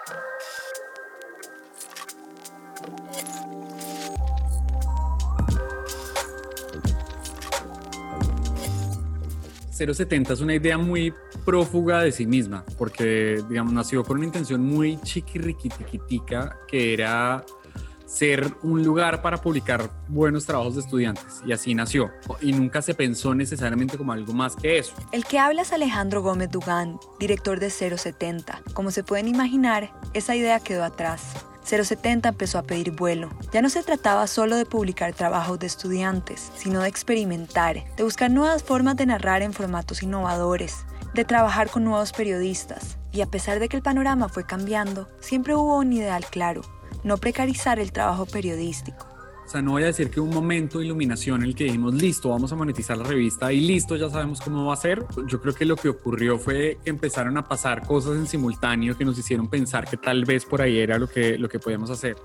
.070 es una idea muy prófuga de sí misma, porque, digamos, nació con una intención muy chiquirriquitiquitica, que era ser un lugar para publicar buenos trabajos de estudiantes, y así nació, y nunca se pensó necesariamente como algo más que eso. El que habla es Alejandro Gómez Dugán, director de .070. Como se pueden imaginar, esa idea quedó atrás. .070 empezó a pedir vuelo. Ya no se trataba solo de publicar trabajos de estudiantes, sino de experimentar, de buscar nuevas formas de narrar en formatos innovadores, de trabajar con nuevos periodistas. Y a pesar de que el panorama fue cambiando, siempre hubo un ideal claro: no precarizar el trabajo periodístico. O sea, no voy a decir que un momento de iluminación en el que dijimos, listo, vamos a monetizar la revista y listo, ya sabemos cómo va a ser. Yo creo que lo que ocurrió fue que empezaron a pasar cosas en simultáneo que nos hicieron pensar que tal vez por ahí era lo que podíamos hacer.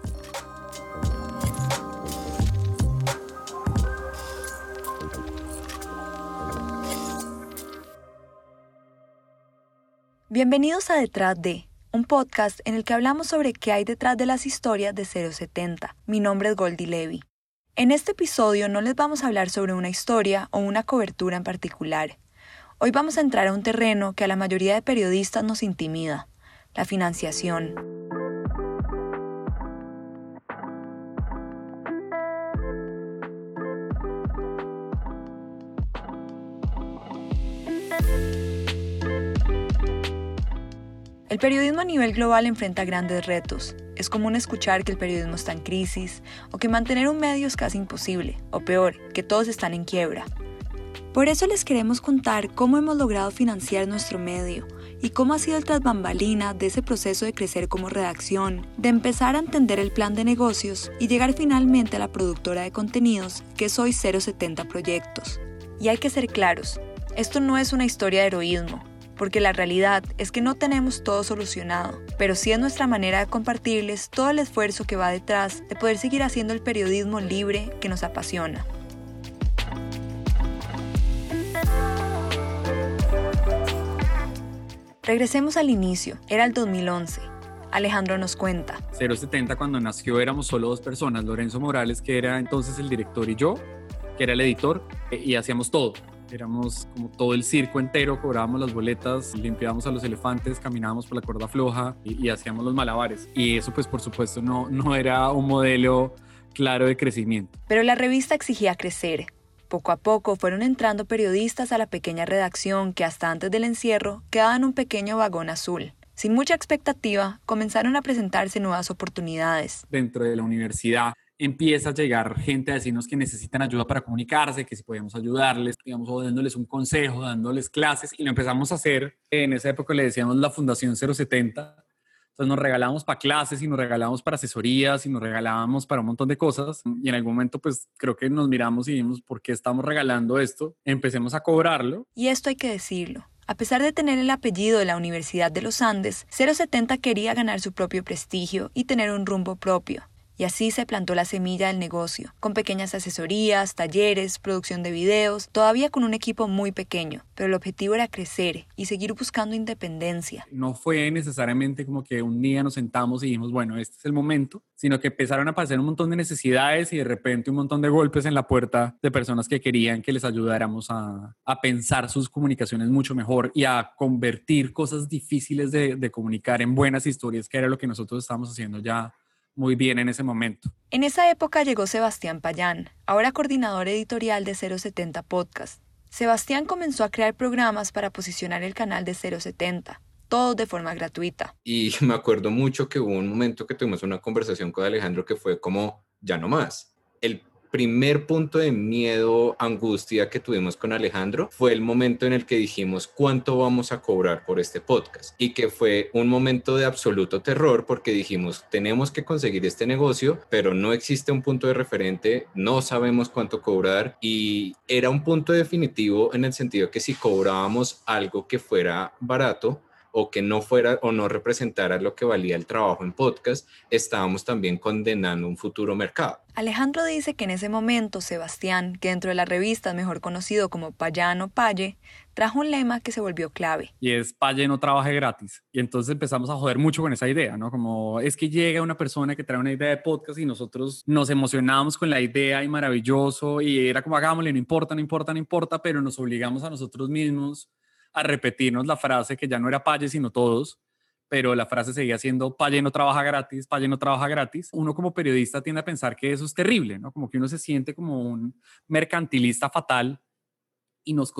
Bienvenidos a Detrás de, un podcast en el que hablamos sobre qué hay detrás de las historias de .070. Mi nombre es Goldie Levy. En este episodio no les vamos a hablar sobre una historia o una cobertura en particular. Hoy vamos a entrar a un terreno que a la mayoría de periodistas nos intimida: la financiación. El periodismo a nivel global enfrenta grandes retos. Es común escuchar que el periodismo está en crisis o que mantener un medio es casi imposible, o peor, que todos están en quiebra. Por eso les queremos contar cómo hemos logrado financiar nuestro medio y cómo ha sido el tras bambalinas de ese proceso de crecer como redacción, de empezar a entender el plan de negocios y llegar finalmente a la productora de contenidos que es hoy .070 Proyectos. Y hay que ser claros, esto no es una historia de heroísmo, porque la realidad es que no tenemos todo solucionado, pero sí es nuestra manera de compartirles todo el esfuerzo que va detrás de poder seguir haciendo el periodismo libre que nos apasiona. Regresemos al inicio, era el 2011. Alejandro nos cuenta. .070 cuando nació éramos solo dos personas, Lorenzo Morales, que era entonces el director, y yo, que era el editor, y hacíamos todo. Éramos como todo el circo entero, cobrábamos las boletas, limpiábamos a los elefantes, caminábamos por la cuerda floja y hacíamos los malabares. Y eso pues por supuesto no era un modelo claro de crecimiento. Pero la revista exigía crecer. Poco a poco fueron entrando periodistas a la pequeña redacción que hasta antes del encierro quedaba en un pequeño vagón azul. Sin mucha expectativa, comenzaron a presentarse nuevas oportunidades. Dentro de la universidad empieza a llegar gente a decirnos que necesitan ayuda para comunicarse, que si podíamos ayudarles, digamos, o dándoles un consejo, dándoles clases, y lo empezamos a hacer. En esa época le decíamos la Fundación .070. Entonces nos regalábamos para clases y nos regalábamos para asesorías y nos regalábamos para un montón de cosas. Y en algún momento pues creo que nos miramos y vimos por qué estamos regalando esto. Empecemos a cobrarlo. Y esto hay que decirlo. A pesar de tener el apellido de la Universidad de los Andes, .070 quería ganar su propio prestigio y tener un rumbo propio. Y así se plantó la semilla del negocio, con pequeñas asesorías, talleres, producción de videos, todavía con un equipo muy pequeño. Pero el objetivo era crecer y seguir buscando independencia. No fue necesariamente como que un día nos sentamos y dijimos, bueno, este es el momento, sino que empezaron a aparecer un montón de necesidades y de repente un montón de golpes en la puerta de personas que querían que les ayudáramos a pensar sus comunicaciones mucho mejor y a convertir cosas difíciles de comunicar en buenas historias, que era lo que nosotros estábamos haciendo ya muy bien en ese momento. En esa época llegó Sebastián Payán, ahora coordinador editorial de .070 Podcast. Sebastián comenzó a crear programas para posicionar el canal de .070, todos de forma gratuita. Y me acuerdo mucho que hubo un momento que tuvimos una conversación con Alejandro que fue como, ya no más. El primer punto de miedo, angustia que tuvimos con Alejandro fue el momento en el que dijimos cuánto vamos a cobrar por este podcast, y que fue un momento de absoluto terror porque dijimos tenemos que conseguir este negocio, pero no existe un punto de referente, no sabemos cuánto cobrar, y era un punto definitivo en el sentido que si cobrábamos algo que fuera barato, o que no fuera o no representara lo que valía el trabajo en podcast, estábamos también condenando un futuro mercado. Alejandro dice que en ese momento Sebastián, que dentro de la revista es mejor conocido como Payano Paye, trajo un lema que se volvió clave. Y es Paye no trabaje gratis. Y entonces empezamos a joder mucho con esa idea, ¿no? Como es que llega una persona que trae una idea de podcast y nosotros nos emocionábamos con la idea y maravilloso y era como hagámosle, no importa, no importa, no importa, pero nos obligamos a nosotros mismos a repetirnos la frase que ya no era Paye sino todos, pero la frase seguía siendo Paye no trabaja gratis, Paye no trabaja gratis. Uno como periodista tiende a pensar que eso es terrible, ¿no? Como que uno se siente como un mercantilista fatal y nos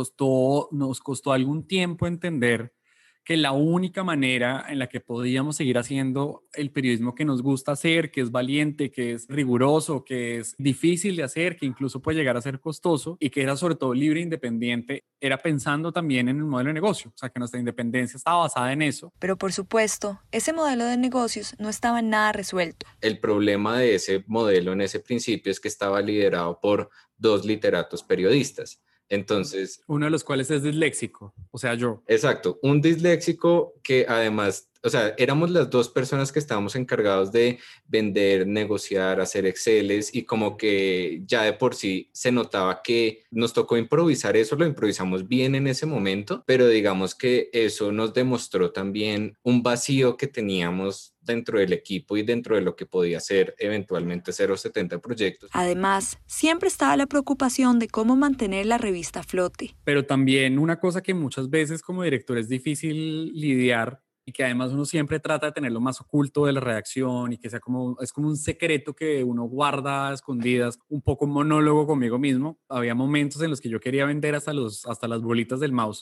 costó algún tiempo entender que la única manera en la que podíamos seguir haciendo el periodismo que nos gusta hacer, que es valiente, que es riguroso, que es difícil de hacer, que incluso puede llegar a ser costoso y que era sobre todo libre e independiente, era pensando también en el modelo de negocio, o sea, que nuestra independencia estaba basada en eso. Pero por supuesto, ese modelo de negocios no estaba nada resuelto. El problema de ese modelo en ese principio es que estaba liderado por 2 literatos periodistas. Entonces, uno de los cuales es disléxico, o sea, yo. Exacto, un disléxico que además, o sea, éramos las 2 personas que estábamos encargados de vender, negociar, hacer Exceles y como que ya de por sí se notaba que nos tocó improvisar eso, lo improvisamos bien en ese momento, pero digamos que eso nos demostró también un vacío que teníamos dentro del equipo y dentro de lo que podía ser eventualmente 070 Proyectos. Además, siempre estaba la preocupación de cómo mantener la revista a flote. Pero también una cosa que muchas veces como director es difícil lidiar y que además uno siempre trata de tenerlo más oculto de la redacción y que sea es como un secreto que uno guarda a escondidas, un poco un monólogo conmigo mismo. Había momentos en los que yo quería vender hasta las bolitas del mouse.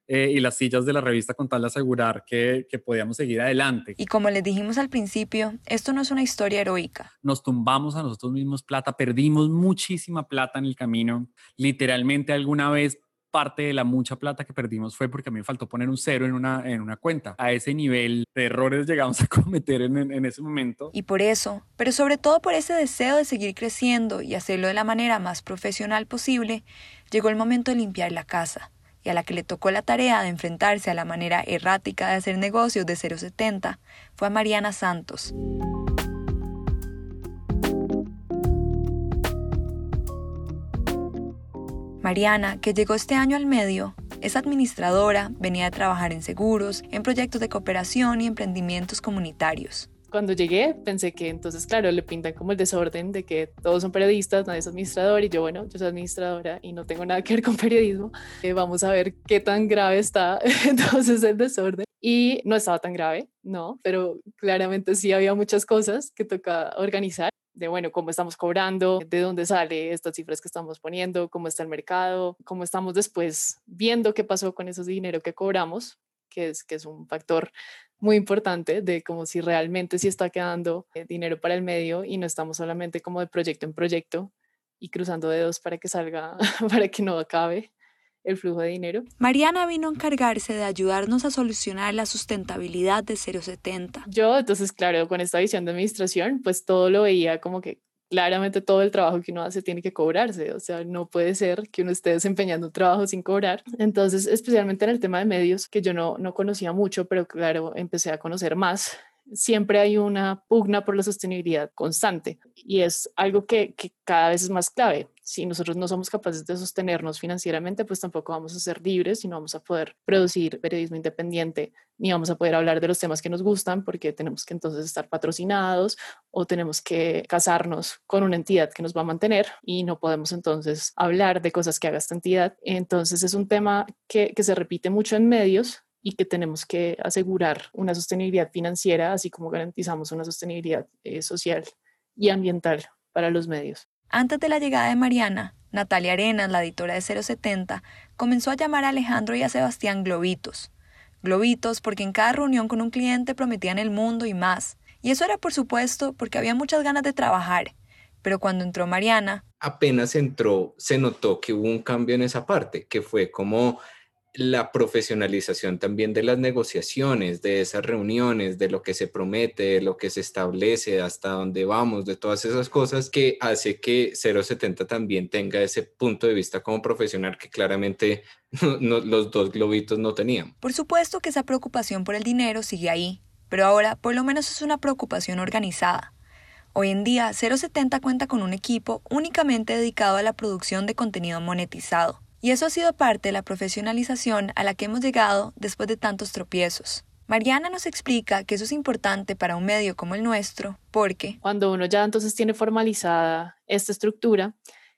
Y las sillas de la revista con tal de asegurar que podíamos seguir adelante. Y como les dijimos al principio, esto no es una historia heroica. Nos tumbamos a nosotros mismos plata, perdimos muchísima plata en el camino. Literalmente alguna vez parte de la mucha plata que perdimos fue porque a mí me faltó poner un 0 en una cuenta. A ese nivel de errores llegamos a cometer en ese momento. Y por eso, pero sobre todo por ese deseo de seguir creciendo y hacerlo de la manera más profesional posible, llegó el momento de limpiar la casa. Y a la que le tocó la tarea de enfrentarse a la manera errática de hacer negocios de 070 fue a Mariana Santos. Mariana, que llegó este año al medio, es administradora, venía de trabajar en seguros, en proyectos de cooperación y emprendimientos comunitarios. Cuando llegué pensé que entonces, claro, le pintan como el desorden de que todos son periodistas, nadie es administrador y yo, bueno, yo soy administradora y no tengo nada que ver con periodismo. Vamos a ver qué tan grave está entonces el desorden. Y no estaba tan grave, no, pero claramente sí había muchas cosas que toca organizar. De bueno, cómo estamos cobrando, de dónde sale estas cifras que estamos poniendo, cómo está el mercado, cómo estamos después viendo qué pasó con ese dinero que cobramos, que es un factor muy importante de como si realmente sí está quedando dinero para el medio y no estamos solamente como de proyecto en proyecto y cruzando dedos para que salga, para que no acabe el flujo de dinero. Mariana vino a encargarse de ayudarnos a solucionar la sustentabilidad de 070. Yo, entonces, claro, con esta visión de administración, pues todo lo veía como que claramente todo el trabajo que uno hace tiene que cobrarse, o sea, no puede ser que uno esté desempeñando un trabajo sin cobrar. Entonces, especialmente en el tema de medios, que yo no conocía mucho, pero claro, empecé a conocer más, siempre hay una pugna por la sostenibilidad constante y es algo que cada vez es más clave. Si nosotros no somos capaces de sostenernos financieramente, pues tampoco vamos a ser libres y no vamos a poder producir periodismo independiente, ni vamos a poder hablar de los temas que nos gustan porque tenemos que entonces estar patrocinados o tenemos que casarnos con una entidad que nos va a mantener y no podemos entonces hablar de cosas que haga esta entidad. Entonces es un tema que se repite mucho en medios y que tenemos que asegurar una sostenibilidad financiera, así como garantizamos una sostenibilidad social y ambiental para los medios. Antes de la llegada de Mariana, Natalia Arenas, la editora de 070, comenzó a llamar a Alejandro y a Sebastián globitos. Globitos porque en cada reunión con un cliente prometían el mundo y más. Y eso era, por supuesto, porque había muchas ganas de trabajar. Pero cuando entró Mariana... Apenas entró, se notó que hubo un cambio en esa parte, que fue como la profesionalización también de las negociaciones, de esas reuniones, de lo que se promete, de lo que se establece, hasta dónde vamos, de todas esas cosas que hace que 070 también tenga ese punto de vista como profesional que claramente los dos globitos no tenían. Por supuesto que esa preocupación por el dinero sigue ahí, pero ahora por lo menos es una preocupación organizada. Hoy en día, 070 cuenta con un equipo únicamente dedicado a la producción de contenido monetizado. Y eso ha sido parte de la profesionalización a la que hemos llegado después de tantos tropiezos. Mariana nos explica que eso es importante para un medio como el nuestro, porque cuando uno ya entonces tiene formalizada esta estructura,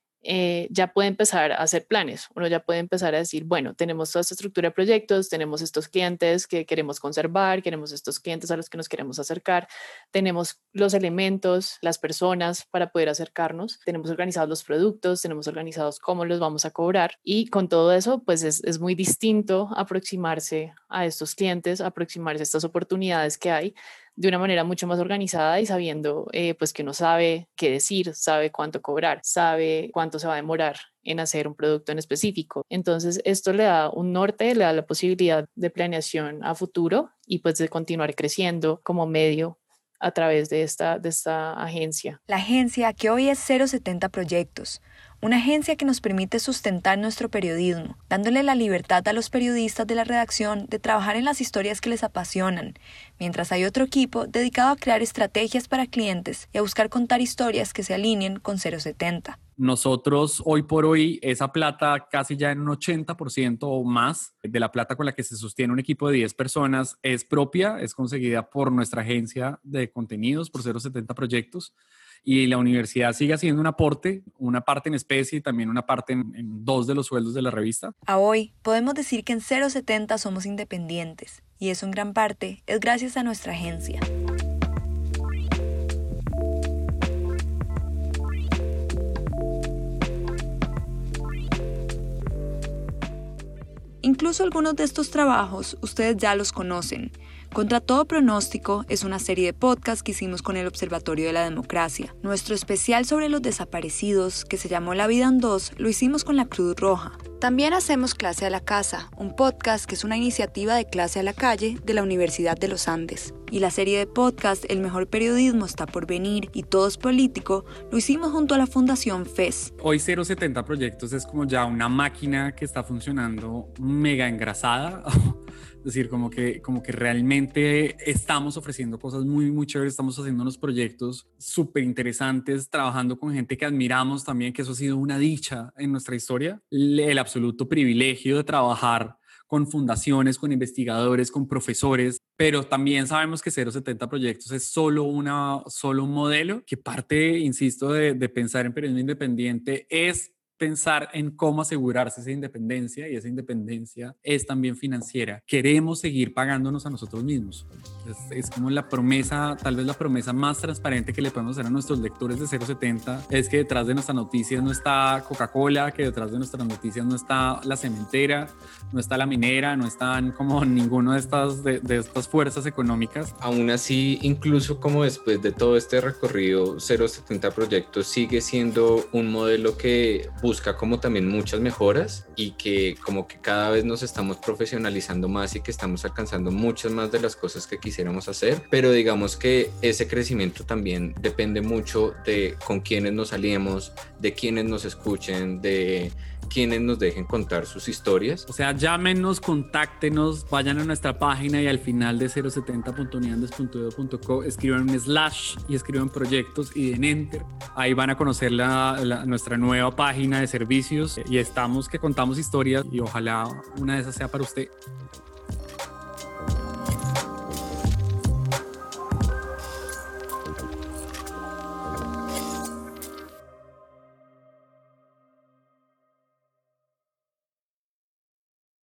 ya puede empezar a hacer planes. Uno ya puede empezar a decir, bueno, tenemos toda esta estructura de proyectos, tenemos estos clientes que queremos conservar, queremos estos clientes a los que nos queremos acercar, tenemos los elementos, las personas para poder acercarnos, tenemos organizados los productos, tenemos organizados cómo los vamos a cobrar, y con todo eso pues es muy distinto aproximarse a estos clientes, aproximarse a estas oportunidades que hay de una manera mucho más organizada y sabiendo pues que uno sabe qué decir, sabe cuánto cobrar, sabe cuánto se va a demorar en hacer un producto en específico. Entonces esto le da un norte, le da la posibilidad de planeación a futuro y pues de continuar creciendo como medio a través de esta agencia. La agencia que hoy es 070 Proyectos, una agencia que nos permite sustentar nuestro periodismo, dándole la libertad a los periodistas de la redacción de trabajar en las historias que les apasionan, mientras hay otro equipo dedicado a crear estrategias para clientes y a buscar contar historias que se alineen con 070. Nosotros hoy por hoy esa plata casi ya en un 80% o más de la plata con la que se sostiene un equipo de 10 personas es propia, es conseguida por nuestra agencia de contenidos, por 070 Proyectos, y la universidad sigue haciendo un aporte, una parte en especie y también una parte en 2 de los sueldos de la revista. A hoy podemos decir que en 070 somos independientes y eso en gran parte es gracias a nuestra agencia. Incluso algunos de estos trabajos ustedes ya los conocen. Contra todo pronóstico es una serie de podcasts que hicimos con el Observatorio de la Democracia. Nuestro especial sobre los desaparecidos, que se llamó La Vida en Dos, lo hicimos con la Cruz Roja. También hacemos Clase a la Casa, un podcast que es una iniciativa de Clase a la Calle de la Universidad de los Andes. Y la serie de podcast El Mejor Periodismo está por venir y Todo es Político lo hicimos junto a la Fundación FES. Hoy 070 Proyectos es como ya una máquina que está funcionando mega engrasada. Es decir, como que realmente estamos ofreciendo cosas muy, muy chéveres, estamos haciendo unos proyectos súper interesantes, trabajando con gente que admiramos también, que eso ha sido una dicha en nuestra historia. El absoluto privilegio de trabajar con fundaciones, con investigadores, con profesores, pero también sabemos que 070 Proyectos es solo un modelo que parte, insisto, de pensar en periodismo independiente es pensar en cómo asegurarse esa independencia, y esa independencia es también financiera. Queremos seguir pagándonos a nosotros mismos. Es como la promesa, tal vez la promesa más transparente que le podemos hacer a nuestros lectores de 070 es que detrás de nuestras noticias no está Coca-Cola, que detrás de nuestras noticias no está la cementera, no está la minera, no están como ninguna de estas fuerzas económicas. Aún así, incluso como después de todo este recorrido, 070 Proyectos sigue siendo un modelo que busca como también muchas mejoras y que como que cada vez nos estamos profesionalizando más y que estamos alcanzando muchas más de las cosas que quisiéramos hacer, pero digamos que ese crecimiento también depende mucho de con quiénes nos aliemos, de quiénes nos escuchen, de quienes nos dejen contar sus historias. O sea, llámenos, contáctenos, vayan a nuestra página y al final de 070.uniandes.edu.co escriban un / y escriban proyectos y den enter. Ahí van a conocer nuestra nueva página de servicios y estamos que contamos historias y ojalá una de esas sea para usted.